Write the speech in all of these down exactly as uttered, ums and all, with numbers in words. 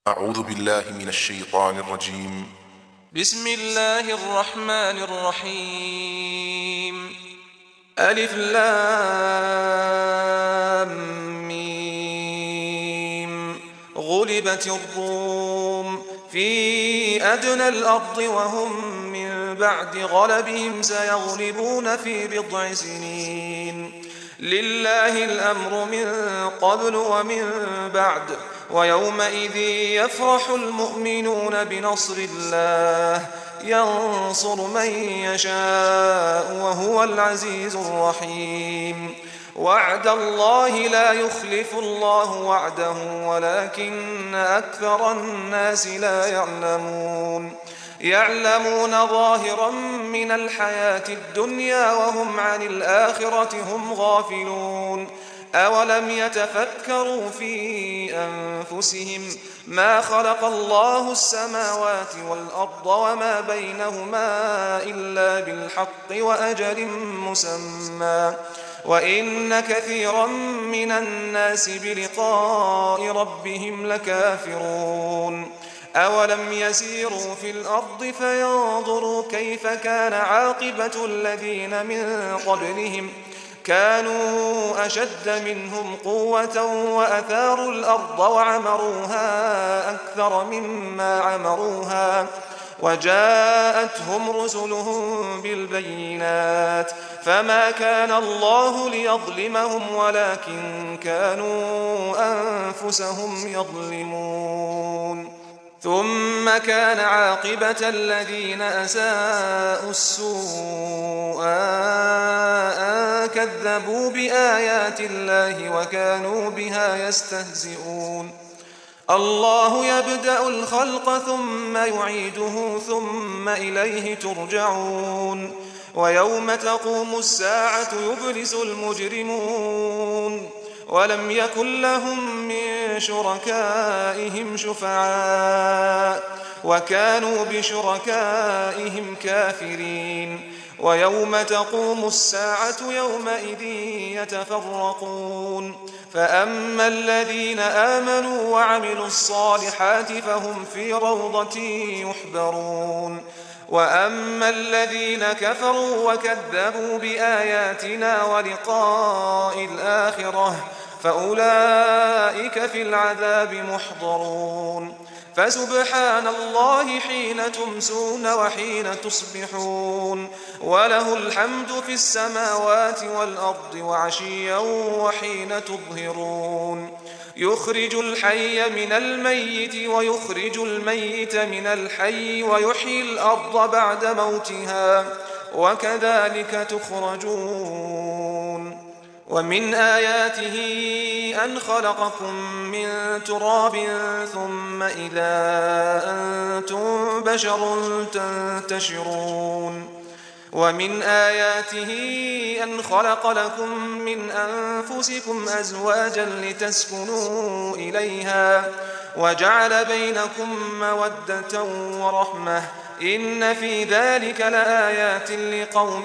أعوذ بالله من الشيطان الرجيم. بسم الله الرحمن الرحيم. ألف لام ميم. غلبت الروم في أدنى الأرض وهم من بعد غلبهم سيغلبون في بضع سنين. لله الأمر من قبل ومن بعد ويومئذ يفرح المؤمنون بنصر الله ينصر من يشاء وهو العزيز الرحيم. وعد الله لا يخلف الله وعده ولكن أكثر الناس لا يعلمون. يعلمون ظاهرا من الحياة الدنيا وهم عن الآخرة هم غافلون. أولم يتفكروا في أنفسهم ما خلق الله السماوات والأرض وما بينهما إلا بالحق وأجل مسمى وإن كثيرا من الناس بلقاء ربهم لكافرون. أولم يسيروا في الأرض فينظروا كيف كان عاقبة الذين من قبلهم كانوا أشد منهم قوة وأثاروا الأرض وعمروها أكثر مما عمروها وجاءتهم رسلهم بالبينات فما كان الله ليظلمهم ولكن كانوا أنفسهم يظلمون. ثم كان عاقبة الذين أساءوا السوء أن كذبوا بآيات الله وكانوا بها يستهزئون. الله يبدأ الخلق ثم يعيده ثم إليه ترجعون. ويوم تقوم الساعة يبلس المجرمون ولم يكن لهم من شركائهم شفعاء وكانوا بشركائهم كافرين. ويوم تقوم الساعة يومئذ يتفرقون فأما الذين آمنوا وعملوا الصالحات فهم في روضة يحبرون وأما الذين كفروا وكذبوا بآياتنا ولقاء الآخرة فأولئك في العذاب محضرون. فسبحان الله حين تمسون وحين تصبحون وله الحمد في السماوات والأرض وعشيا وحين تظهرون. يخرج الحي من الميت ويخرج الميت من الحي ويحيي الأرض بعد موتها وكذلك تخرجون. ومن آياته أن خلقكم من تراب ثم إذا أنتم بشر تنتشرون. ومن آياته أن خلق لكم من أنفسكم أزواجا لتسكنوا إليها وجعل بينكم مودة ورحمة إن في ذلك لآيات لقوم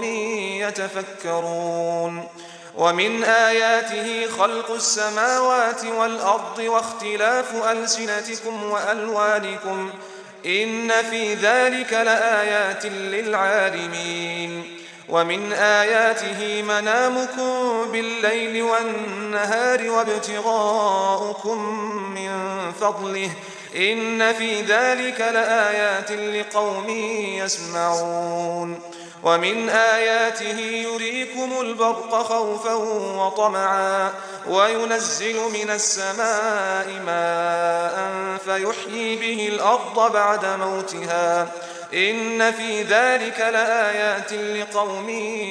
يتفكرون. ومن آياته خلق السماوات والأرض واختلاف ألسنتكم وألوانكم إن في ذلك لآيات للعالمين. ومن آياته منامكم بالليل والنهار وابتغاؤكم من فضله إن في ذلك لآيات لقوم يسمعون. ومن آياته يريكم البرق خوفا وطمعا وينزل من السماء ماء فيحيي به الأرض بعد موتها إن في ذلك لآيات لقوم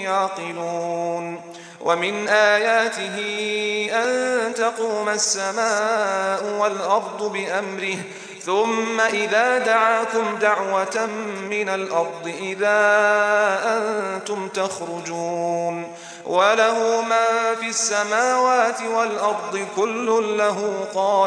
يعقلون. ومن آياته أن تقوم السماء والأرض بأمره ثم إذا دعاكم دعوة من الأرض إذا أنتم تخرجون. وله ما في السماوات والأرض كل له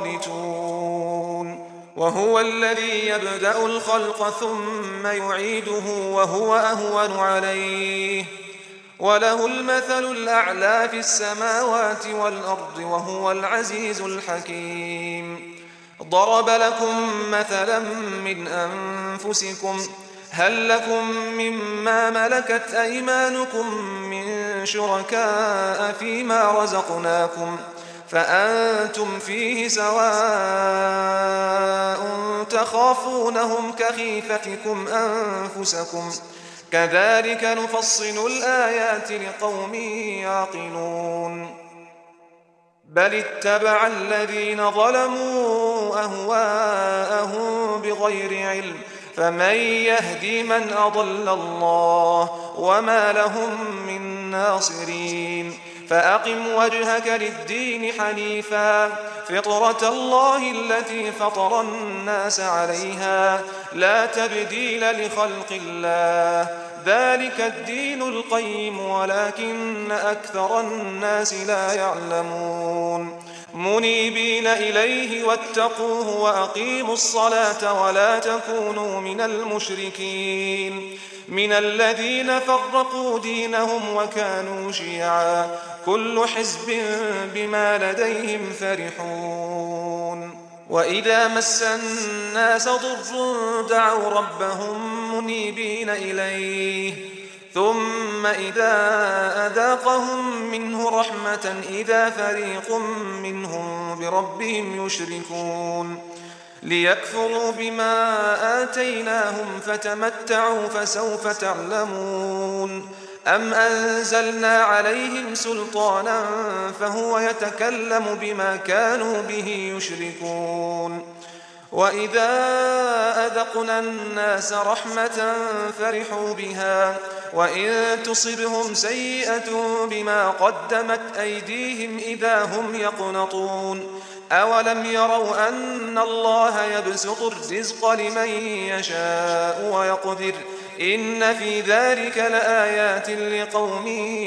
قانتون. وهو الذي يبدأ الخلق ثم يعيده وهو أهون عليه وله المثل الأعلى في السماوات والأرض وهو العزيز الحكيم. ضرب لكم مثلا من أنفسكم هل لكم مما ملكت أيمانكم من شركاء فيما رزقناكم فأنتم فيه سواء تخافونهم كخيفتكم أنفسكم كذلك نفصل الآيات لقوم يعقلون بل اتبع الذين ظلموا أهواءهم بغير علم فمن يهدي من أضل الله وما لهم من ناصرين فأقم وجهك للدين حنيفا فطرة الله التي فطر الناس عليها لا تبديل لخلق الله ذلك الدين القيم ولكن أكثر الناس لا يعلمون منيبين إليه واتقوه وأقيموا الصلاة ولا تكونوا من المشركين من الذين فرقوا دينهم وكانوا شيعا كل حزب بما لديهم فرحون وإذا مس الناس ضر دعوا ربهم منيبين إليه ثم إذا أذاقهم منه رحمة إذا فريق منهم بربهم يشركون ليكفروا بما آتيناهم فتمتعوا فسوف تعلمون أم أنزلنا عليهم سلطانا فهو يتكلم بما كانوا به يشركون وإذا أذقنا الناس رحمة فرحوا بها وإن تصبهم سيئة بما قدمت أيديهم إذا هم يقنطون أولم يروا أن الله يبسط الرزق لمن يشاء ويقدر إن في ذلك لآيات لقوم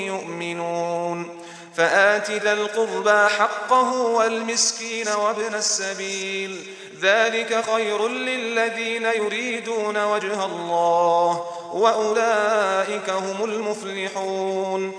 يؤمنون فآت ذا القربى حقه والمسكين وابن السبيل ذلك خير للذين يريدون وجه الله وأولئك هم المفلحون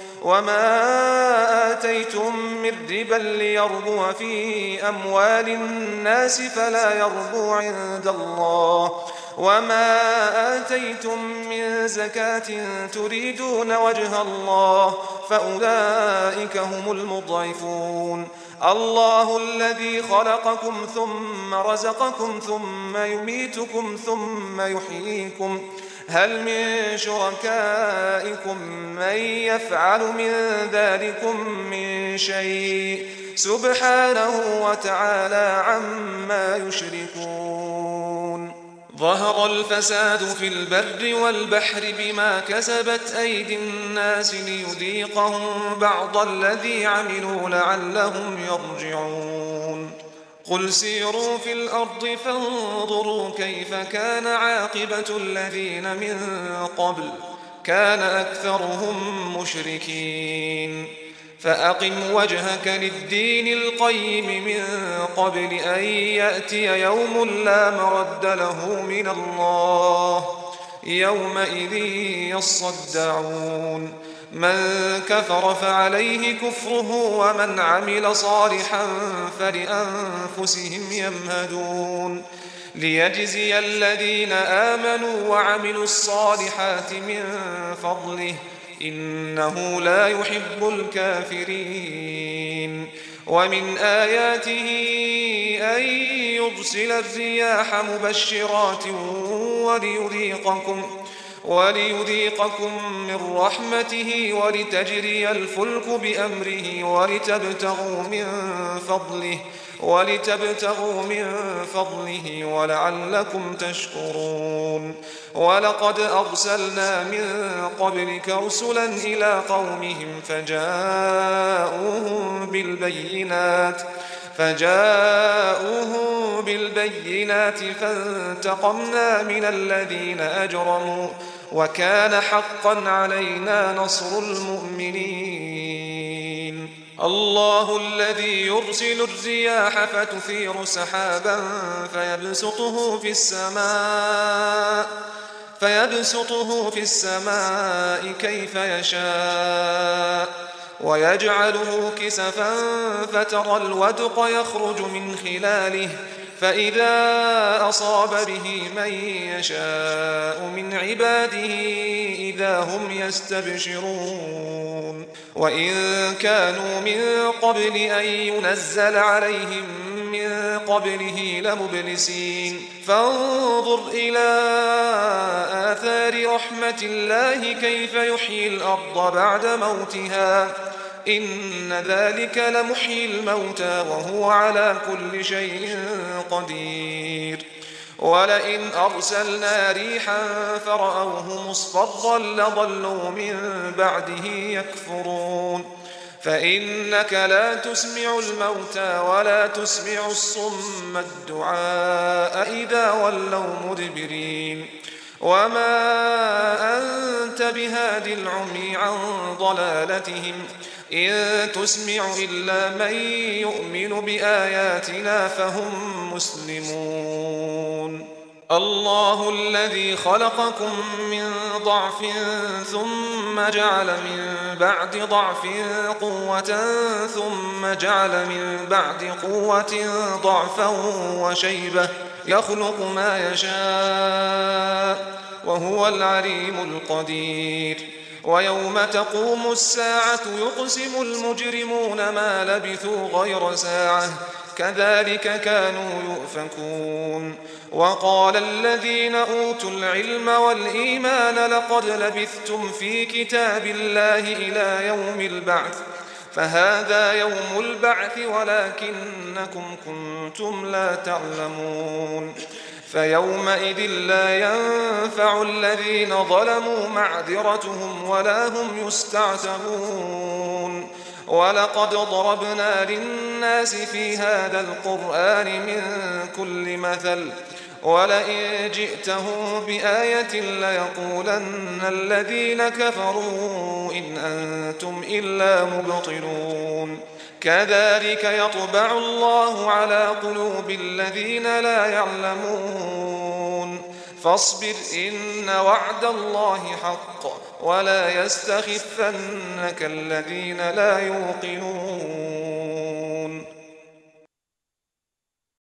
وما آتيتم من ربا ليربو في أموال الناس فلا يربو عند الله وما آتيتم من زكاة تريدون وجه الله فأولئك هم المضعفون الله الذي خلقكم ثم رزقكم ثم يميتكم ثم يحييكم هل من شركائكم من يفعل من ذلكم من شيء سبحانه وتعالى عما يشركون ظهر الفساد في البر والبحر بما كسبت أيدي الناس ليذيقهم بعض الذي عملوا لعلهم يرجعون قل سيروا في الأرض فانظروا كيف كان عاقبة الذين من قبل كان أكثرهم مشركين فأقم وجهك للدين القيم من قبل أن يأتي يوم لا مرد له من الله يومئذ يصدعون من كفر فعليه كفره ومن عمل صالحا فلأنفسهم يمهدون ليجزي الذين آمنوا وعملوا الصالحات من فضله إنه لا يحب الكافرين ومن آياته أن يرسل الرياح مبشرات وليذيقكم وليذيقكم من رحمته ولتجري الفلك بأمره ولتبتغوا من فضله ولتبتغوا من فضله ولعلكم تشكرون ولقد أرسلنا من قبلك رسلا إلى قومهم فجاءوهم بالبينات فجاءوهم بالبينات فانتقمنا من الذين أجرموا وكان حقا علينا نصر المؤمنين الله الذي يرسل الرياح فتثير سحابا فيبسطه في السماء فيبسطه في السماء كيف يشاء ويجعله كسفا فترى الودق يخرج من خلاله فإذا أصاب به من يشاء من عباده إذا هم يستبشرون وإن كانوا من قبل أن ينزل عليهم من قبله لمبلسين فانظر إلى آثار رحمة الله كيف يحيي الأرض بعد موتها إن ذلك لمحيي الموتى وهو على كل شيء قدير ولئن أرسلنا ريحا فرأوه مصفرا لظلوا من بعده يكفرون فإنك لا تسمع الموتى ولا تسمع الصم الدعاء إذا ولوا مدبرين وما أنت بهاد العمي عن ضلالتهم إن تسمع إلا من يؤمن بآياتنا فهم مسلمون الله الذي خلقكم من ضعف ثم جعل من بعد ضعف قوة ثم جعل من بعد قوة ضعفا وشيبة يخلق ما يشاء وهو العليم القدير ويوم تقوم الساعة يقسم المجرمون ما لبثوا غير ساعة كذلك كانوا يؤفكون وقال الذين أوتوا العلم والإيمان لقد لبثتم في كتاب الله إلى يوم البعث فهذا يوم البعث ولكنكم كنتم لا تعلمون فيومئذ لا ينفع الذين ظلموا معذرتهم ولا هم يستعتبون ولقد ضربنا للناس في هذا القرآن من كل مثل ولئن جئتهم بآية ليقولن الذين كفروا إن أنتم إلا مبطلون كذلك يطبع الله على قلوب الذين لا يعلمون فاصبر إن وعد الله حق ولا يستخفنك الذين لا يوقنون